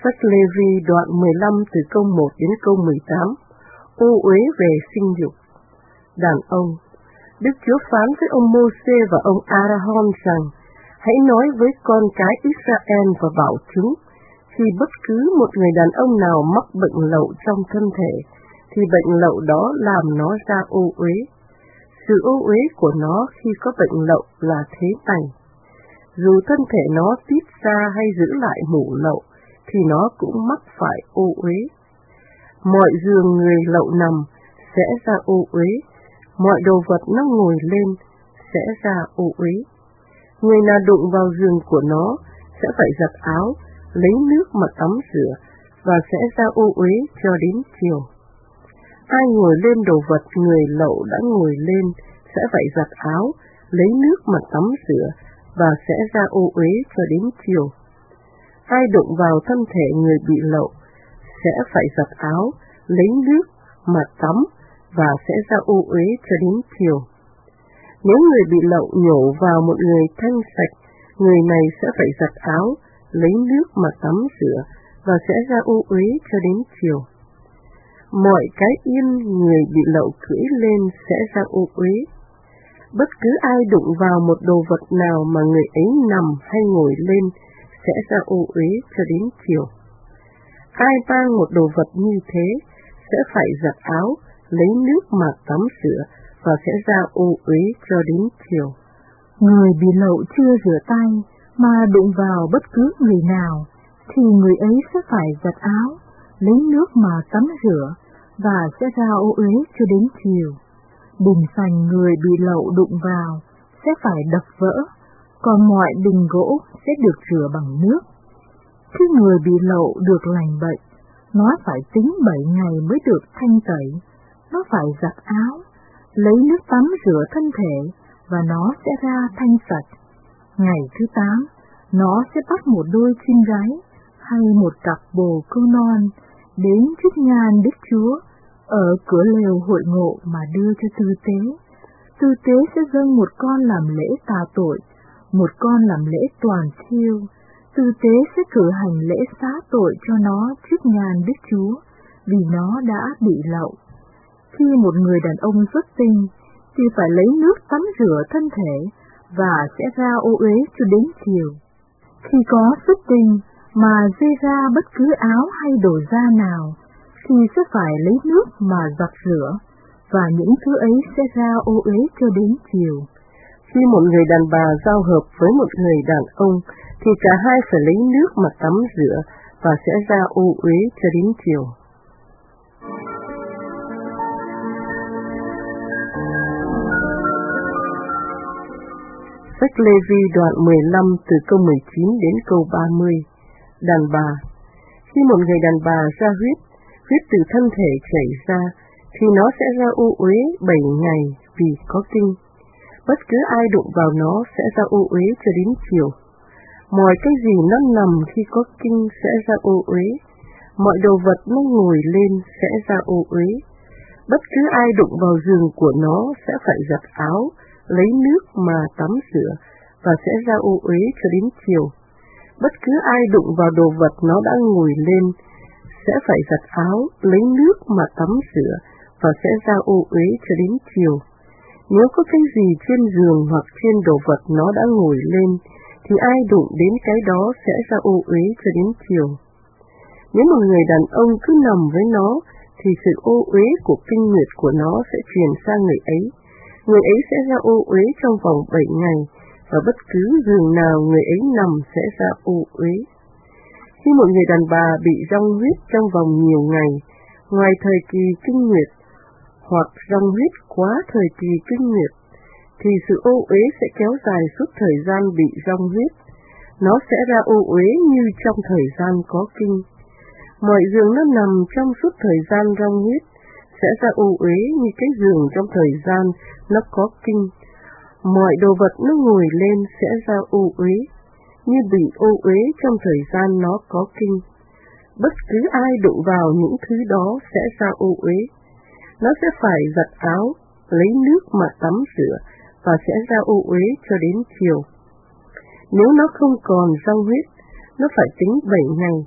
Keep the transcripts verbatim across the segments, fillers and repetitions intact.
Sách Lê-vi đoạn mười lăm từ câu một đến câu mười tám, ô uế về sinh dục. Đàn ông, Đức Chúa phán với ông Mô-sê và ông A-ra-hôn rằng, hãy nói với con cái Israel và bảo chúng, khi bất cứ một người đàn ông nào mắc bệnh lậu trong thân thể, thì bệnh lậu đó làm nó ra ô uế. Sự ô uế của nó khi có bệnh lậu là thế này: dù thân thể nó tiết ra hay giữ lại mủ lậu, thì nó cũng mắc phải ô uế. Mọi giường người lậu nằm sẽ ra ô uế, mọi đồ vật nó ngồi lên sẽ ra ô uế. Người nào đụng vào giường của nó sẽ phải giặt áo, lấy nước mà tắm rửa, và sẽ ra ô uế cho đến chiều. Ai ngồi lên đồ vật người lậu đã ngồi lên sẽ phải giặt áo, lấy nước mà tắm rửa, và sẽ ra ô uế cho đến chiều. Ai đụng vào thân thể người bị lậu sẽ phải giặt áo, lấy nước mà tắm, và sẽ ra ô uế cho đến chiều. Nếu người bị lậu nhổ vào một người thanh sạch, người này sẽ phải giặt áo, lấy nước mà tắm rửa, và sẽ ra ô uế cho đến chiều. Mọi cái yên người bị lậu cưỡi lên sẽ ra ô uế. Bất cứ ai đụng vào một đồ vật nào mà người ấy nằm hay ngồi lên sẽ ra ô uế cho đến chiều. Ai mang một đồ vật như thế sẽ phải giặt áo, lấy nước mà tắm rửa, và sẽ ra ô uế cho đến chiều. Người bị lậu chưa rửa tay mà đụng vào bất cứ người nào, thì người ấy sẽ phải giặt áo, lấy nước mà tắm rửa, và sẽ ra ô uế cho đến chiều. Bình sành người bị lậu đụng vào sẽ phải đập vỡ, còn mọi bình gỗ sẽ được rửa bằng nước. Khi người bị lậu được lành bệnh, nó phải tính bảy ngày mới được thanh tẩy. Nó phải giặt áo, lấy nước tắm rửa thân thể, và nó sẽ ra thanh sạch. Ngày thứ tám, nó sẽ bắt một đôi chim gái hay một cặp bồ câu non đến trước nhan Đức Chúa ở cửa lều hội ngộ mà đưa cho tư tế. Tư tế sẽ dâng một con làm lễ tà tội, một con làm lễ toàn thiêu. Tư tế sẽ cử hành lễ xá tội cho nó trước nhan Đức Chúa, vì nó đã bị lậu. Khi một người đàn ông xuất tinh, thì phải lấy nước tắm rửa thân thể, và sẽ ra ô uế cho đến chiều. Khi có xuất tinh mà rơi ra bất cứ áo hay đồ da nào, thì sẽ phải lấy nước mà giặt rửa, và những thứ ấy sẽ ra ô uế cho đến chiều. Khi một người đàn bà giao hợp với một người đàn ông, thì cả hai phải lấy nước mà tắm rửa, và sẽ ra ô uế cho đến chiều. Sách Lê-vi đoạn mười lăm từ câu mười chín đến câu ba mươi. Đàn bà, khi một người đàn bà ra huyết, huyết từ thân thể chảy ra, thì nó sẽ ra ô uế bảy ngày vì có kinh. Bất cứ ai đụng vào nó sẽ ra ô uế cho đến chiều. Mọi cái gì nó nằm khi có kinh sẽ ra ô uế. Mọi đồ vật nó ngồi lên sẽ ra ô uế. Bất cứ ai đụng vào giường của nó sẽ phải giặt áo, lấy nước mà tắm rửa, và sẽ ra ô uế cho đến chiều. Bất cứ ai đụng vào đồ vật nó đã ngồi lên sẽ phải giặt áo, lấy nước mà tắm rửa, và sẽ ra ô uế cho đến chiều. Nếu có cái gì trên giường hoặc trên đồ vật nó đã ngồi lên, thì ai đụng đến cái đó sẽ ra ô uế cho đến chiều. Nếu một người đàn ông cứ nằm với nó, thì sự ô uế của kinh nguyệt của nó sẽ truyền sang người ấy. Người ấy sẽ ra ô uế trong vòng bảy ngày, và bất cứ giường nào người ấy nằm sẽ ra ô uế. Khi một người đàn bà bị rong huyết trong vòng nhiều ngày, ngoài thời kỳ kinh nguyệt, hoặc rong huyết quá thời kỳ kinh nguyệt, thì sự ô uế sẽ kéo dài suốt thời gian bị rong huyết. Nó sẽ ra ô uế như trong thời gian có kinh. Mọi giường nó nằm trong suốt thời gian rong huyết sẽ ra ô uế như cái giường trong thời gian nó có kinh. Mọi đồ vật nó ngồi lên sẽ ra ô uế, như bị ô uế trong thời gian nó có kinh. Bất cứ ai đụng vào những thứ đó sẽ ra ô uế. Nó sẽ phải giặt áo, lấy nước mà tắm rửa, và sẽ ra ô uế cho đến chiều. Nếu nó không còn rong huyết, nó phải tính bảy ngày,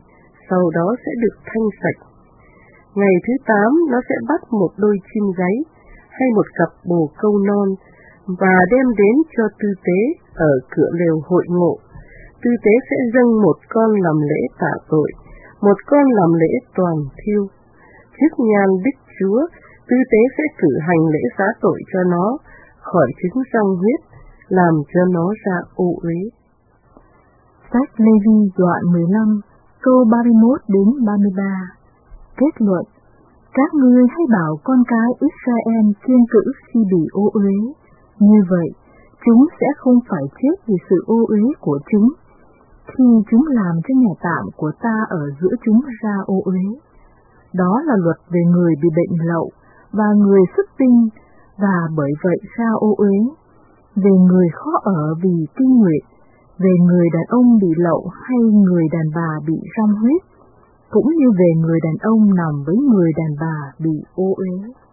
sau đó sẽ được thanh sạch. Ngày thứ tám nó sẽ bắt một đôi chim gáy hay một cặp bồ câu non và đem đến cho tư tế ở cửa lều hội ngộ. Tư tế sẽ dâng một con làm lễ tạ tội, một con làm lễ toàn thiêu. Trước nhan Đức Chúa, tư tế sẽ cử hành lễ xá tội cho nó khỏi chứng răng huyết, làm cho nó ra ô uế. Sách Lê-vi đoạn mười lăm, câu ba mươi mốt đến ba mươi ba. Kết luận: các ngươi hãy bảo con cái Israel kiêng cữ khi bị ô uế, như vậy chúng sẽ không phải chết vì sự ô uế của chúng, khi chúng làm cho nhà tạm của ta ở giữa chúng ra ô uế. Đó là luật về người bị bệnh lậu và người xuất tinh, và bởi vậy ra ô uế, về người khó ở vì kinh nguyệt, về người đàn ông bị lậu hay người đàn bà bị rong huyết, cũng như về người đàn ông nằm với người đàn bà bị ô uế.